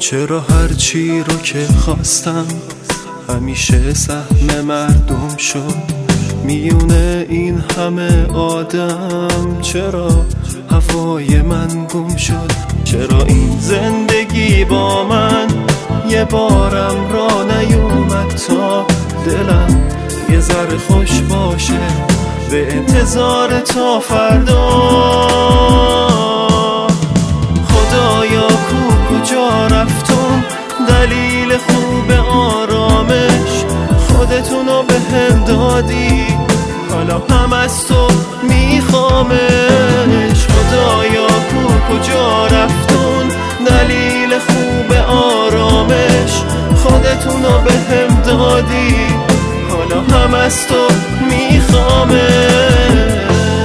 چرا هرچی رو که خواستم همیشه سهم مردم شد؟ میونه این همه آدم چرا هوای من گم شد؟ چرا این زندگی با من یه بارم را نیومد تا دلم یه ذره خوش باشه به انتظار تا فردا؟ خدایا کجا رفتم دلیل خوب آرامش؟ خودتونو به هم دادی حالا هم از تو میخوامش. خدایا کجا رفتون دلیل خوب آرامش؟ خودتونو به هم دادی حالا هم از تو میخوامش.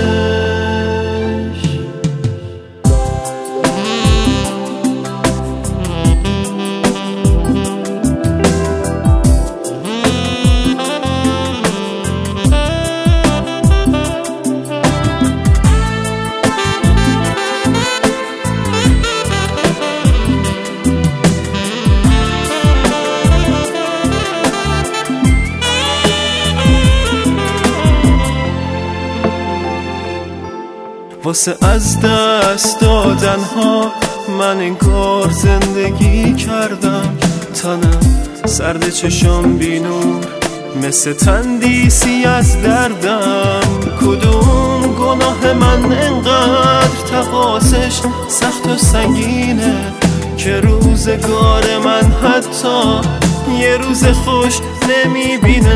واسه از دست دادن ها من انگار زندگی کردم، تنم سرد چشام بینور مثل تندیسی از دردم. کدوم گناه من انقدر تقاسش سخت و سنگینه که روزگار من حتی یه روز خوش نمیبینه؟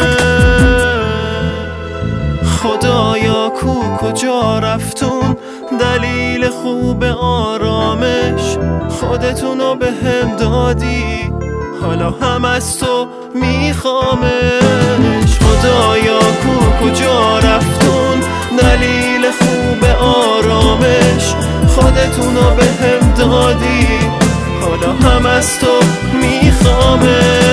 خدایا کجا رفتون دلیل خوب آرامش؟ خودتونو به هم دادی حالا هم از تو میخوامش. خدایا کجا رفتون دلیل خوب آرامش؟ خودتونو به هم دادی حالا هم از تو میخوامش.